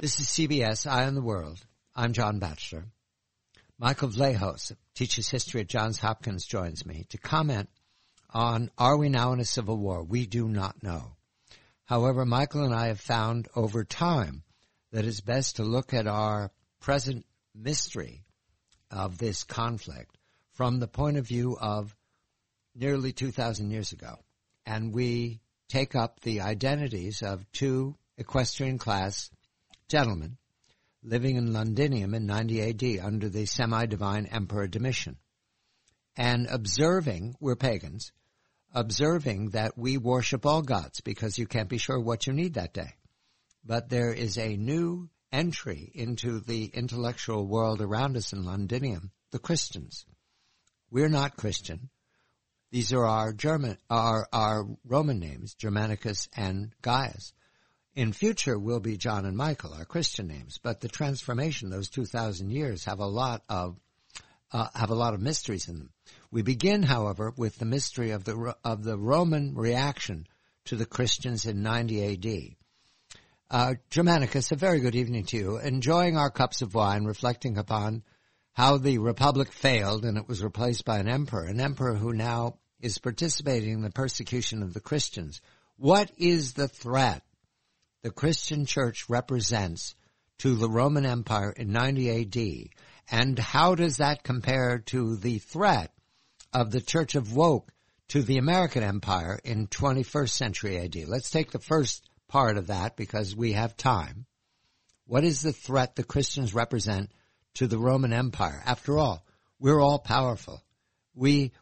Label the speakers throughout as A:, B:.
A: This is CBS Eye on the World. I'm John Batchelor. Michael Vlahos teaches history at Johns Hopkins, joins me to comment on Are We Now in a Civil War? We do not know. However, Michael and I have found over time that it's best to look at our present mystery of this conflict from the point of view of nearly 2,000 years ago. And we take up the identities of two equestrian class gentlemen living in Londinium in 90 AD under the semi-divine Emperor Domitian. And observing, we're pagans, observing that we worship all gods because you can't be sure what you need that day. But there is a new entry into the intellectual world around us in Londinium, the Christians. We're not Christian. These are our Roman names, Germanicus and Gaius. In future will be John and Michael, our Christian names, but the transformation, those 2,000 years, have a lot of mysteries in them. We begin, however, with the mystery of the Roman reaction to the Christians in 90 AD. Germanicus, a very good evening to you. Enjoying our cups of wine, reflecting upon how the Republic failed and it was replaced by an emperor who now is participating in the persecution of the Christians. What is the threat the Christian church represents to the Roman Empire in 90 AD, and how does that compare to the threat of the Church of Woke to the American Empire in 21st century AD? Let's take the first part of that because we have time. What is the threat the Christians represent to the Roman Empire? After all, we're all powerful. We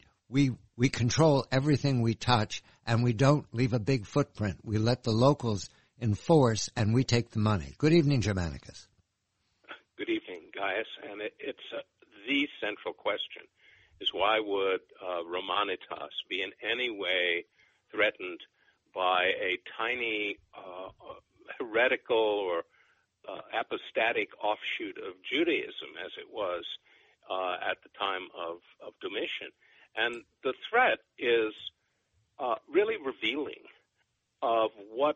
A: control everything we touch, and we don't leave a big footprint. We let the locals enforce, and we take the money. Good evening, Germanicus.
B: Good evening, Gaius. And it's the central question is why would Romanitas be in any way threatened by a tiny heretical or apostatic offshoot of Judaism as it was at the time of Domitian? And the threat is really revealing of what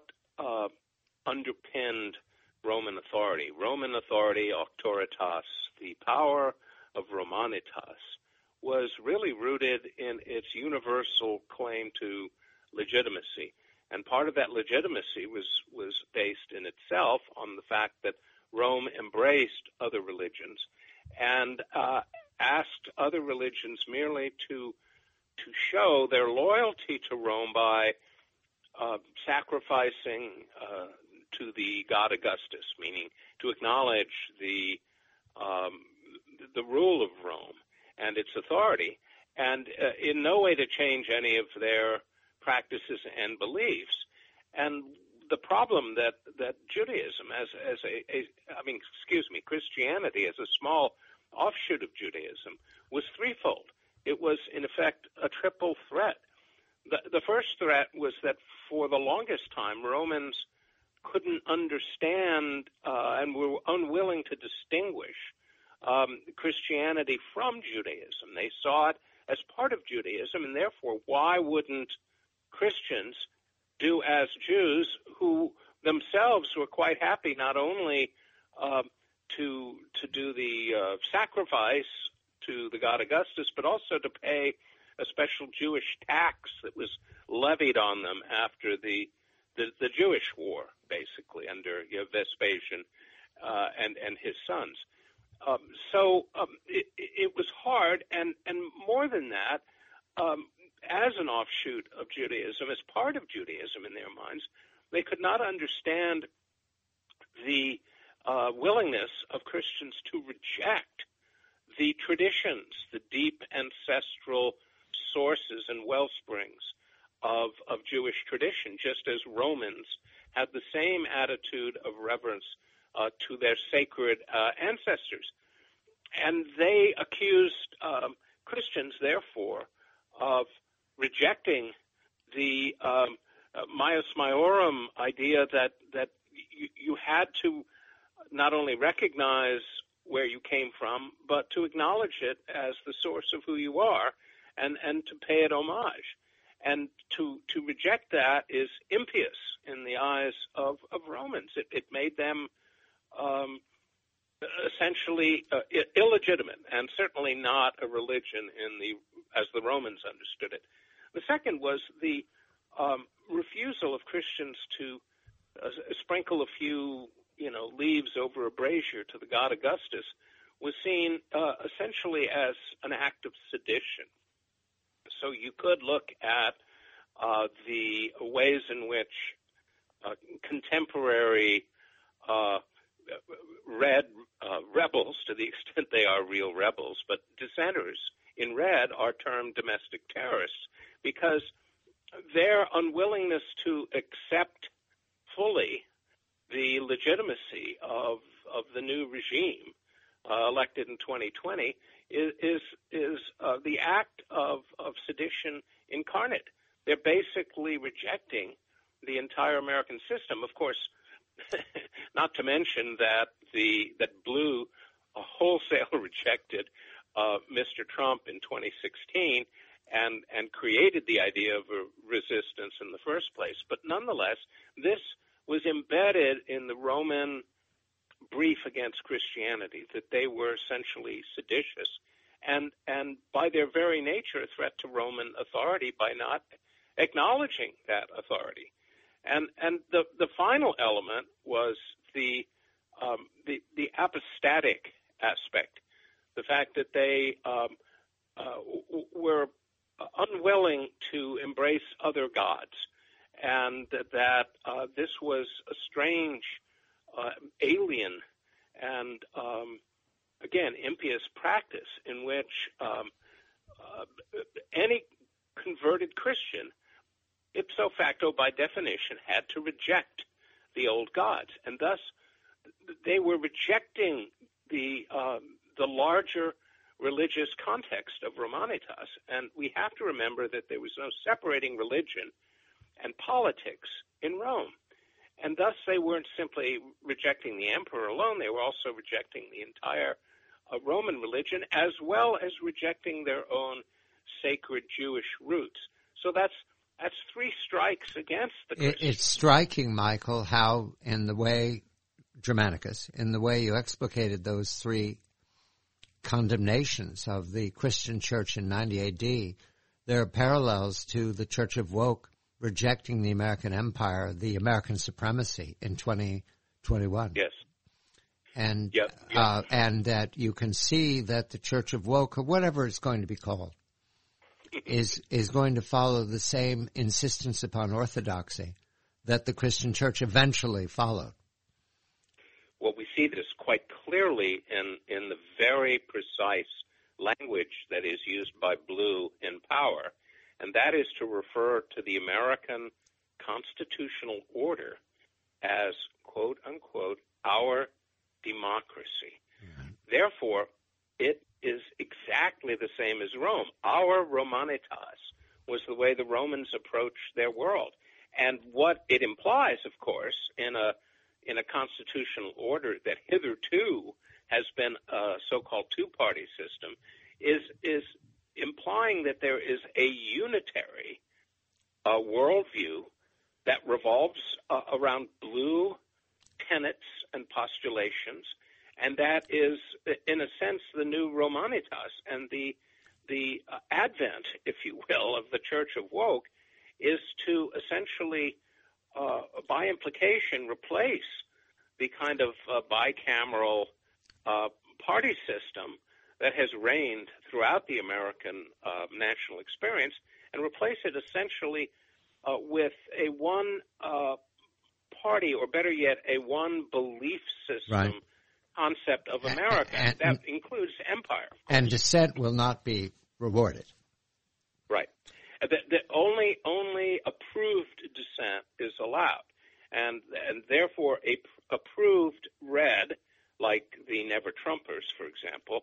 B: underpinned Roman authority. Roman authority, auctoritas, the power of Romanitas, was really rooted in its universal claim to legitimacy. And part of that legitimacy was based in itself on the fact that Rome embraced other religions and asked other religions merely to show their loyalty to Rome by sacrificing to the god Augustus, meaning to acknowledge the rule of Rome and its authority, and in no way to change any of their practices and beliefs. And the problem that Judaism Christianity as a small offshoot of Judaism was threefold. It was, in effect, a triple threat. The first threat was that for the longest time, Romans couldn't understand and were unwilling to distinguish Christianity from Judaism. They saw it as part of Judaism, and therefore, why wouldn't Christians do as Jews who themselves were quite happy not only to do the sacrifice to the god Augustus, but also to pay a special Jewish tax that was levied on them after the Jewish war, basically, under Vespasian and his sons. So it was hard, and more than that, as an offshoot of Judaism, as part of Judaism in their minds, they could not understand the willingness of Christians to reject the traditions, the deep ancestral sources and well springs of Jewish tradition, just as Romans had the same attitude of reverence to their sacred ancestors. And they accused Christians, therefore, of rejecting the Maius Maiorum idea that you had to not only recognize where you came from, but to acknowledge it as the source of who you are and to pay it homage. And to reject that is impious in the eyes of Romans. It made them essentially illegitimate, and certainly not a religion as the Romans understood it. The second was the refusal of Christians to sprinkle a few, leaves over a brazier to the god Augustus was seen essentially as an act of sedition. So you could look at the ways in which contemporary red rebels, to the extent they are real rebels, but dissenters in red are termed domestic terrorists because their unwillingness to accept fully the legitimacy of the new regime elected in 2020 is the act of sedition incarnate. They're basically rejecting the entire American system. Of course, not to mention that Blue wholesale rejected Mr. Trump in 2016 and created the idea of a resistance in the first place. But nonetheless, this was embedded in the Roman brief against Christianity, that they were essentially seditious and by their very nature a threat to Roman authority by not acknowledging that authority. And the final element was the apostatic aspect, the fact that they were unwilling to embrace other gods, and that this was a strange, alien, and again impious practice in which any converted Christian, ipso facto, by definition, had to reject the old gods, and thus they were rejecting the larger religious context of Romanitas. And we have to remember that there was no separating religion and politics in Rome, and thus they weren't simply rejecting the emperor alone; they were also rejecting the entire Roman religion, as well as rejecting their own sacred Jewish roots. So that's three strikes against the Christians.
A: It's striking, Michael, how in the way, Germanicus, in the way you explicated those three condemnations of the Christian church in 90 AD, there are parallels to the Church of Woke rejecting the American empire, the American supremacy in 2021.
B: Yes.
A: And,
B: yep.
A: And that you can see that the Church of Woke, or whatever it's going to be called, is going to follow the same insistence upon orthodoxy that the Christian church eventually followed.
B: Well, we see this quite clearly in the very precise language that is used by Blue in Power, and that is to refer to the American constitutional order as, quote unquote, our democracy. Mm-hmm. Therefore, it is exactly the same as Rome. Our Romanitas was the way the Romans approached their world. And what it implies, of course, in a constitutional order that hitherto has been a so-called two-party system, is implying that there is a unitary worldview that revolves around Blue tenets and postulations, and that is, in a sense, the new Romanitas. And the advent, if you will, of the Church of Woke is to essentially, by implication, replace the kind of bicameral party system that has reigned throughout the American national experience, and replace it essentially with a one party, or better yet, a one belief system.
A: Right.
B: Concept of America that includes empire.
A: And dissent will not be rewarded.
B: Right. The only approved dissent is allowed, and therefore approved red, like the Never Trumpers, for example,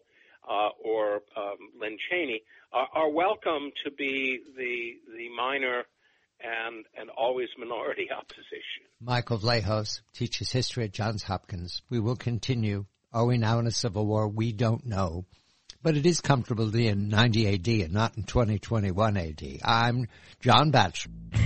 B: or Lynn Cheney, are welcome to be the minor and always minority opposition.
A: Michael Vlahos teaches history at Johns Hopkins. We will continue. Are we now in a civil war? We don't know. But it is comfortable to be in 90 AD and not in 2021 AD. I'm John Batchelor.